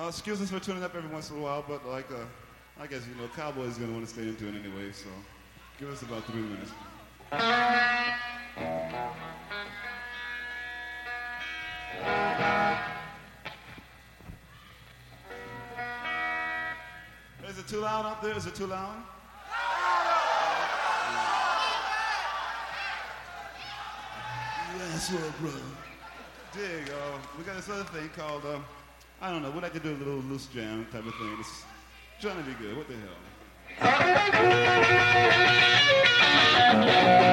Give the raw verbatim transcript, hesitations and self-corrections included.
Uh, excuse us for tuning up every once in a while, but like, uh, I guess, you know, Cowboy's going to want to stay into it anyway, so give us about three minutes. Is it too loud up there? Is it too loud? Yes, well, brother. There you go. We got this other thing called, uh, I don't know, we like to do a little loose jam type of thing. It's trying to be good. What the hell?